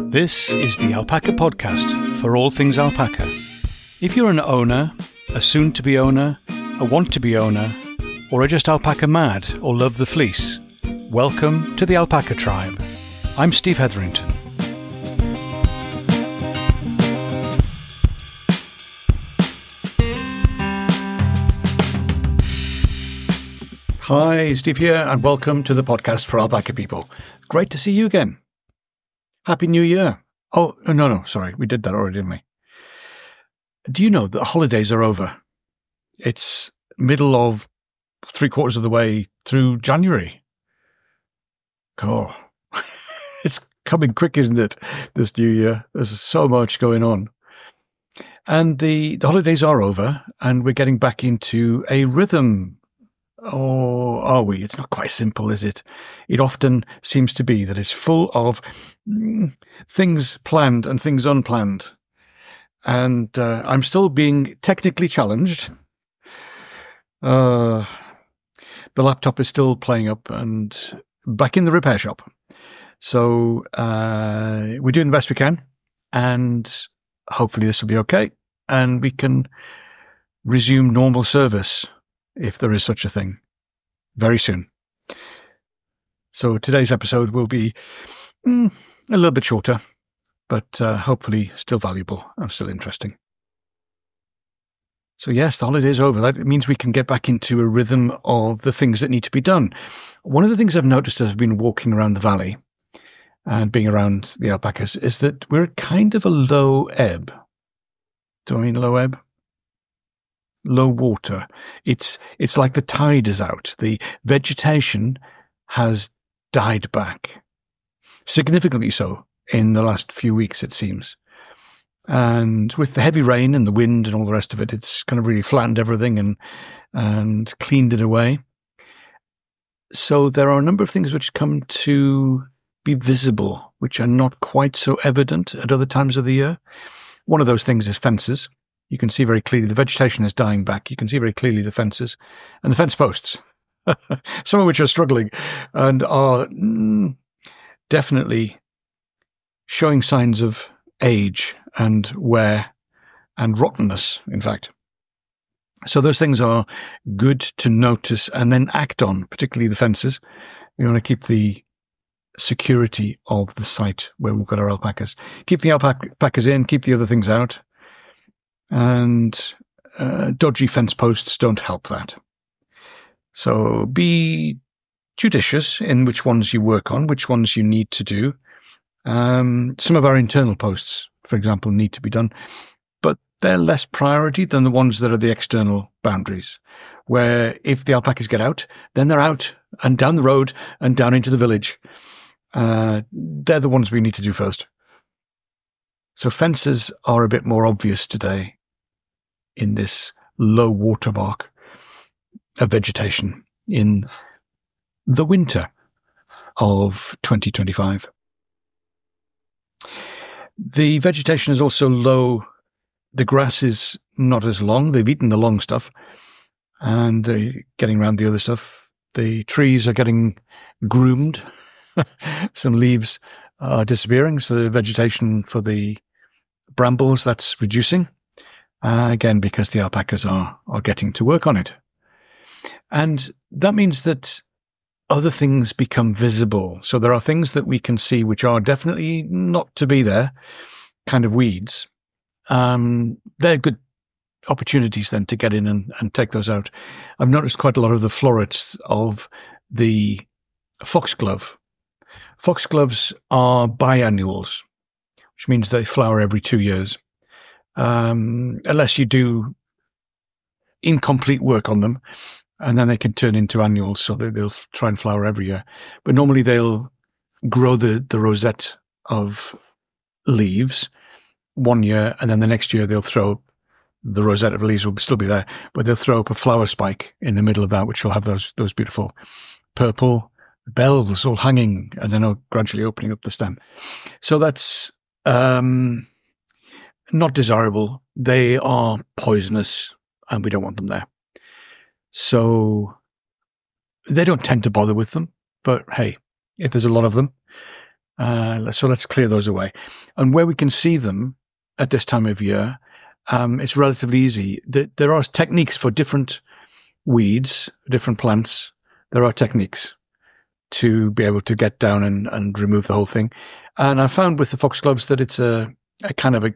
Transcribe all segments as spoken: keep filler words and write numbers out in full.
This is the Alpaca Podcast for all things alpaca. If you're an owner, a soon-to-be owner, a want-to-be owner, or are just alpaca mad or love the fleece, welcome to the Alpaca Tribe. I'm Steve Hetherington. Hi, Steve here, and welcome to the podcast for alpaca people. Great to see you again. Happy New Year. Oh, no, no, sorry. We did that already, didn't we? Do you know that the holidays are over? It's middle of three quarters of the way through January. Oh, it's coming quick, isn't it, this new year? There's so much going on. And the, the holidays are over, and we're getting back into a rhythm. Or are we? It's not quite simple, is it? It often seems to be that it's full of mm, things planned and things unplanned. And uh, I'm still being technically challenged. Uh, the laptop is still playing up and back in the repair shop. So uh, we're doing the best we can. And hopefully this will be okay. And we can resume normal service, if there is such a thing, very soon. So today's episode will be mm, a little bit shorter, but uh, hopefully still valuable and still interesting. So yes, the holiday's over. That means we can get back into a rhythm of the things that need to be done. One of the things I've noticed as I've been walking around the valley and being around the alpacas is that we're kind of a low ebb. Do I mean low ebb? Low water. It's it's like the tide is out. The vegetation has died back, significantly so in the last few weeks, it seems. And with the heavy rain and the wind and all the rest of it, it's kind of really flattened everything and and cleaned it away. So there are a number of things which come to be visible, which are not quite so evident at other times of the year. One of those things is fences. You can see very clearly the vegetation is dying back. You can see very clearly the fences and the fence posts, some of which are struggling and are mm, definitely showing signs of age and wear and rottenness, in fact. So those things are good to notice and then act on, particularly the fences. We want to keep the security of the site where we've got our alpacas. Keep the alpacas in, keep the other things out. And uh, dodgy fence posts don't help that. So be judicious in which ones you work on, which ones you need to do. Um, some of our internal posts, for example, need to be done, but they're less priority than the ones that are the external boundaries, where if the alpacas get out, then they're out and down the road and down into the village. Uh, they're the ones we need to do first. So fences are a bit more obvious today in this low water mark of vegetation in the winter of twenty twenty-five. The vegetation is also low. The grass is not as long. They've eaten the long stuff and they're getting around the other stuff. The trees are getting groomed. Some leaves are disappearing. So the vegetation for the brambles, that's reducing. Uh, again, because the alpacas are, are getting to work on it. And that means that other things become visible. So there are things that we can see which are definitely not to be there, kind of weeds. Um, they're good opportunities then to get in and, and take those out. I've noticed quite a lot of the florets of the foxglove. Foxgloves are biannuals, which means they flower every two years. Um, unless you do incomplete work on them, and then they can turn into annuals, so they, they'll try and flower every year. But normally they'll grow the, the rosette of leaves one year, and then the next year they'll throw up, the rosette of leaves will still be there, but they'll throw up a flower spike in the middle of that, which will have those, those beautiful purple bells all hanging, and then gradually opening up the stem. So that's, um, not desirable. They are poisonous and we don't want them there. So they don't tend to bother with them, but hey, if there's a lot of them, Uh, so let's clear those away. And where we can see them at this time of year, um, it's relatively easy. There are techniques for different weeds, different plants. There are techniques to be able to get down and, and remove the whole thing. And I found with the foxgloves that it's a, a kind of a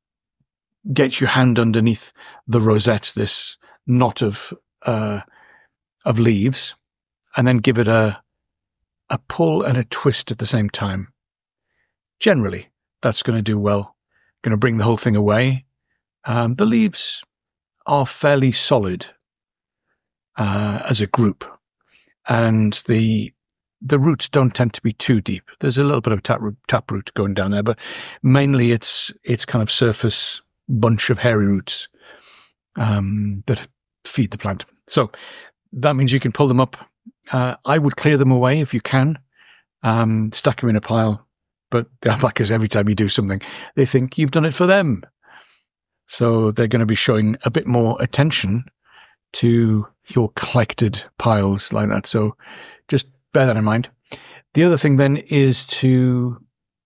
get your hand underneath the rosette, this knot of uh, of leaves, and then give it a a pull and a twist at the same time. Generally, that's going to do well. Going to bring the whole thing away. Um, the leaves are fairly solid uh, as a group, and the the roots don't tend to be too deep. There's a little bit of taproot, taproot going down there, but mainly it's it's kind of surface bunch of hairy roots um, that feed the plant. So that means you can pull them up. Uh, I would clear them away if you can, um, stack them in a pile. But the alpacas, every time you do something, they think you've done it for them. So they're going to be showing a bit more attention to your collected piles like that. So just bear that in mind. The other thing then is to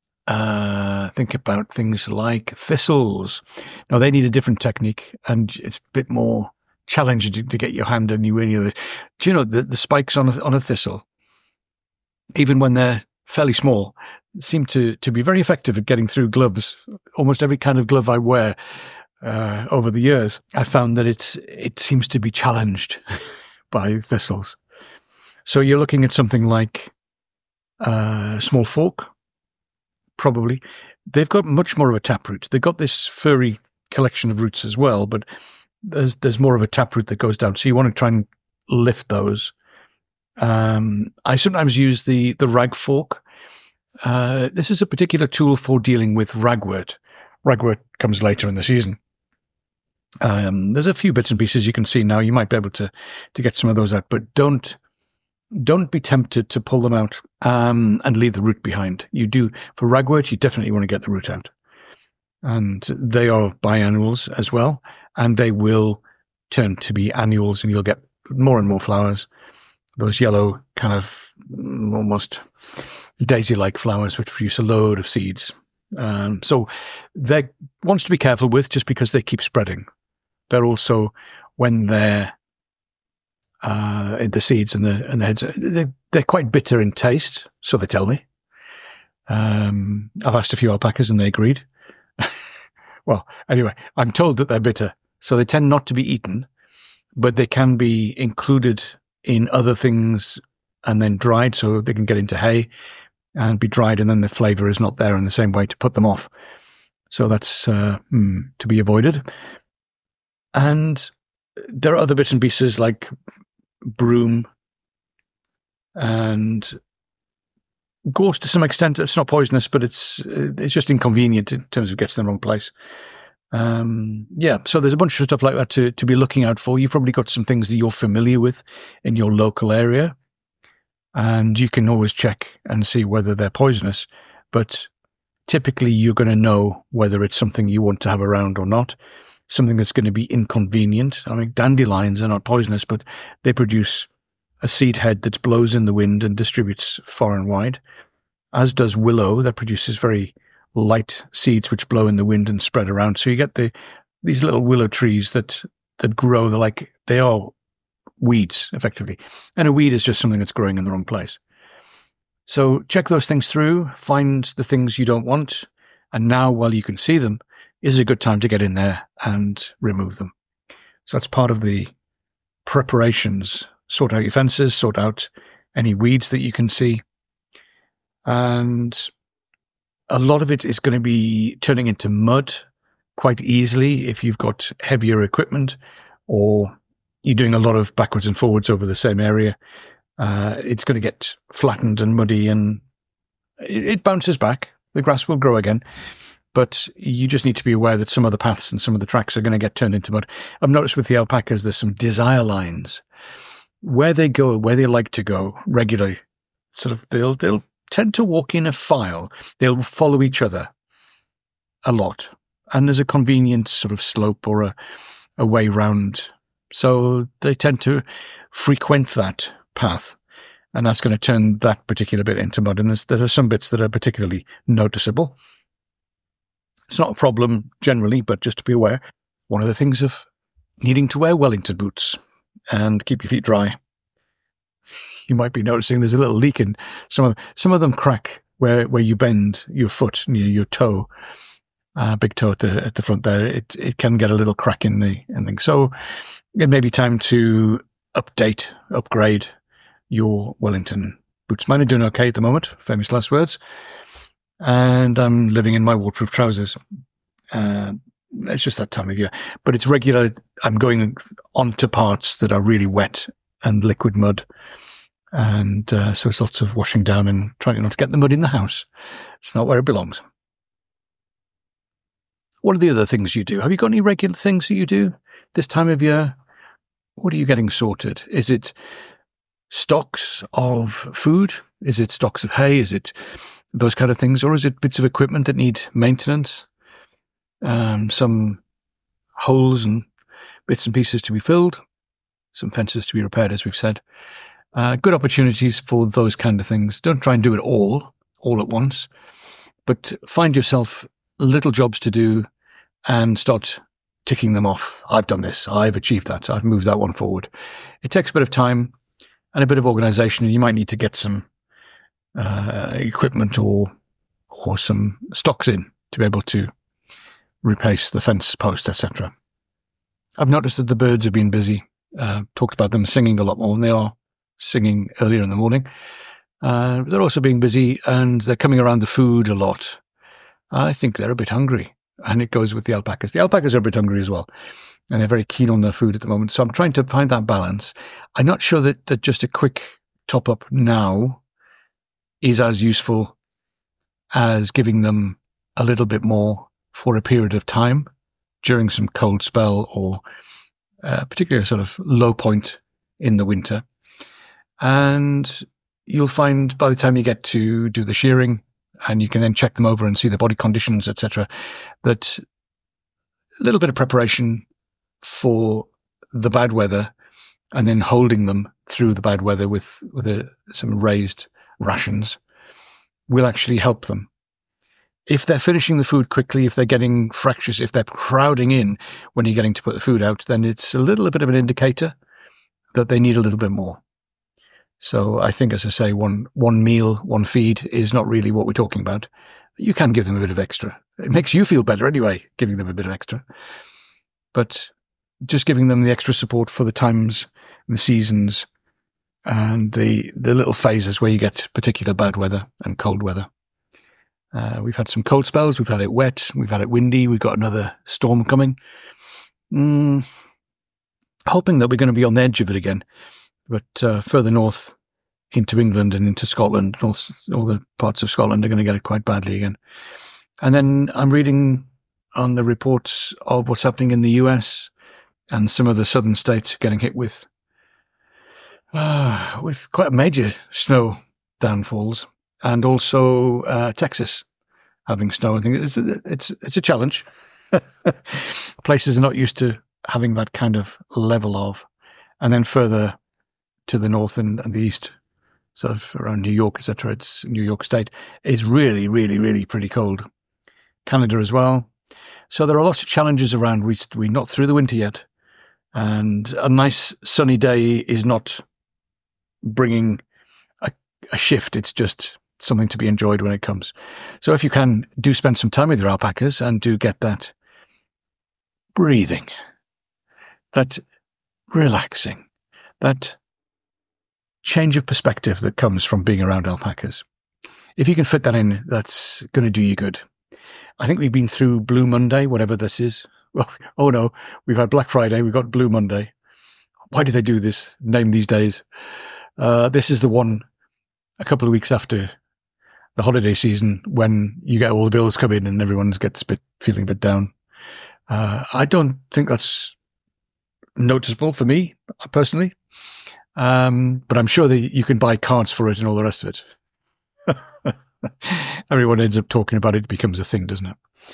uh, think about things like thistles. Now, they need a different technique, and it's a bit more challenging to, to get your hand on you. Do you know the, the spikes on a, on a thistle, even when they're fairly small, seem to, to be very effective at getting through gloves. Almost every kind of glove I wear uh, over the years, I found that it's, it seems to be challenged by thistles. So you're looking at something like uh, a small fork, probably. They've got much more of a taproot. They've got this furry collection of roots as well, but there's there's more of a taproot that goes down. So you want to try and lift those. Um, I sometimes use the, the rag fork. Uh, this is a particular tool for dealing with ragwort. Ragwort comes later in the season. Um, there's a few bits and pieces you can see now. You might be able to, to get some of those out, but don't, don't be tempted to pull them out, um, and leave the root behind. You do, for ragwort, you definitely want to get the root out. And they are biannuals as well, and they will turn to be annuals, and you'll get more and more flowers. Those yellow kind of almost daisy-like flowers which produce a load of seeds. Um, so they're ones to be careful with just because they keep spreading. They're also, when they're uh, in the seeds and the, and the heads, they're, they're quite bitter in taste, so they tell me. Um, I've asked a few alpacas and they agreed. Well, anyway, I'm told that they're bitter, so they tend not to be eaten, but they can be included in other things and then dried so they can get into hay and be dried, and then the flavour is not there in the same way to put them off. So that's uh, hmm, to be avoided. And there are other bits and pieces like broom and gorse to some extent. It's not poisonous, but it's it's just inconvenient in terms of it gets in the wrong place. Um, yeah, so there's a bunch of stuff like that to, to be looking out for. You've probably got some things that you're familiar with in your local area, and you can always check and see whether they're poisonous. But typically you're going to know whether it's something you want to have around or not, something that's going to be inconvenient. I mean, dandelions are not poisonous, but they produce a seed head that blows in the wind and distributes far and wide, as does willow that produces very light seeds which blow in the wind and spread around. So you get the these little willow trees that that grow. They're like they are weeds effectively, and a weed is just something that's growing in the wrong place. So check those things through, find the things you don't want, and now while you can see them is a good time to get in there and remove them. So that's part of the preparations. Sort out your fences, sort out any weeds that you can see. And a lot of it is going to be turning into mud quite easily if you've got heavier equipment or you're doing a lot of backwards and forwards over the same area. Uh, it's going to get flattened and muddy, and it, it bounces back. The grass will grow again. But you just need to be aware that some of the paths and some of the tracks are going to get turned into mud. I've noticed with the alpacas there's some desire lines. Where they go, where they like to go regularly, sort of they'll they'll tend to walk in a file. They'll follow each other a lot, and there's a convenient sort of slope or a, a way round. So they tend to frequent that path, and that's going to turn that particular bit into mud. And there are some bits that are particularly noticeable. It's not a problem generally, but just to be aware, one of the things of needing to wear Wellington boots and keep your feet dry. You might be noticing there's a little leak in some of them. Some of them crack where, where you bend your foot, your, your toe, uh, big toe at the, at the front there. It, it can get a little crack in the, in thing. So it may be time to update, upgrade your Wellington boots. Mine are doing okay at the moment. Famous last words. And I'm living in my waterproof trousers. Uh, it's just that time of year, but it's regular. I'm going onto parts that are really wet and liquid mud. And uh, so it's lots of washing down and trying not to get the mud in the house. It's not where it belongs. What are the other things you do? Have you got any regular things that you do this time of year? What are you getting sorted? Is it stocks of food? Is it stocks of hay? Is it those kind of things? Or is it bits of equipment that need maintenance? Um, some holes and bits and pieces to be filled. Some fences to be repaired, as we've said. Uh, good opportunities for those kind of things. Don't try and do it all, all at once, but find yourself little jobs to do and start ticking them off. I've done this. I've achieved that. I've moved that one forward. It takes a bit of time and a bit of organization, and you might need to get some uh, equipment or or some stocks in to be able to replace the fence post, et cetera. I've noticed that the birds have been busy. Uh, talked about them singing a lot more, and they are singing earlier in the morning. Uh, they're also being busy, and they're coming around the food a lot. I think they're a bit hungry, and it goes with the alpacas. The alpacas are a bit hungry as well, and they're very keen on their food at the moment. So I'm trying to find that balance. I'm not sure that, that just a quick top up now is as useful as giving them a little bit more for a period of time during some cold spell or a particular sort of low point in the winter. And you'll find by the time you get to do the shearing, and you can then check them over and see the body conditions, et cetera, that a little bit of preparation for the bad weather and then holding them through the bad weather with, with a, some raised rations will actually help them. If they're finishing the food quickly, if they're getting fractious, if they're crowding in when you're getting to put the food out, then it's a little bit of an indicator that they need a little bit more. So I think, as I say, one one meal, one feed is not really what we're talking about. You can give them a bit of extra. It makes you feel better anyway, giving them a bit of extra. But just giving them the extra support for the times, the seasons, and the, the little phases where you get particular bad weather and cold weather. Uh, we've had some cold spells. We've had it wet. We've had it windy. We've got another storm coming. Mm, hoping that we're going to be on the edge of it again. But uh, further north into England and into Scotland, north, all the parts of Scotland are going to get it quite badly again. And then I'm reading on the reports of what's happening in the U S and some of the southern states getting hit with uh, with quite major snow downfalls, and also uh, Texas having snow. I think it's a, it's it's a challenge. Places are not used to having that kind of level of, and then further to the north and, and the east, sort of around New York, et cetera. It's New York State. It's really, really, really pretty cold. Canada as well. So there are lots of challenges around. We, we're not through the winter yet. And a nice sunny day is not bringing a, a shift. It's just something to be enjoyed when it comes. So if you can, do spend some time with your alpacas and do get that breathing, that relaxing, that change of perspective that comes from being around alpacas. If you can fit that in, that's going to do you good. I think we've been through Blue Monday, whatever this is. Well, oh no, we've had Black Friday, we've got Blue Monday. Why do they do this name these days? Uh, this is the one a couple of weeks after the holiday season when you get all the bills come in and everyone gets a bit, feeling a bit down. Uh, I don't think that's noticeable for me personally. Um, but I'm sure that you can buy cards for it and all the rest of it. Everyone ends up talking about it. It becomes a thing, doesn't it?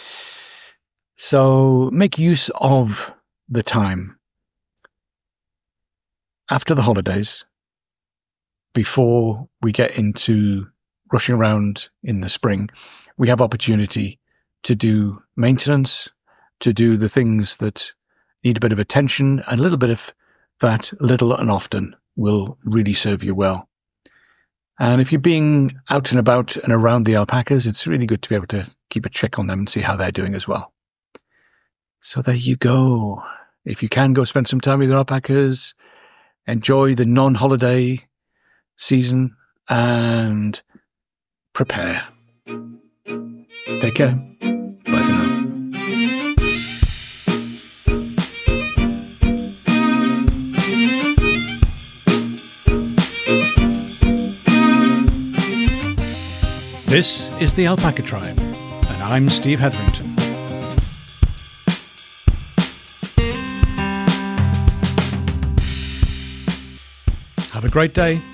So make use of the time after the holidays before we get into rushing around in the spring, we have opportunity to do maintenance, to do the things that need a bit of attention, and a little bit of that little and often will really serve you well. And if you're being out and about and around the alpacas, it's really good to be able to keep a check on them and see how they're doing as well. So there you go. If you can go spend some time with your alpacas, enjoy the non-holiday season and prepare. Take care. Bye for now. This is the Alpaca Tribe, and I'm Steve Hetherington. Have a great day.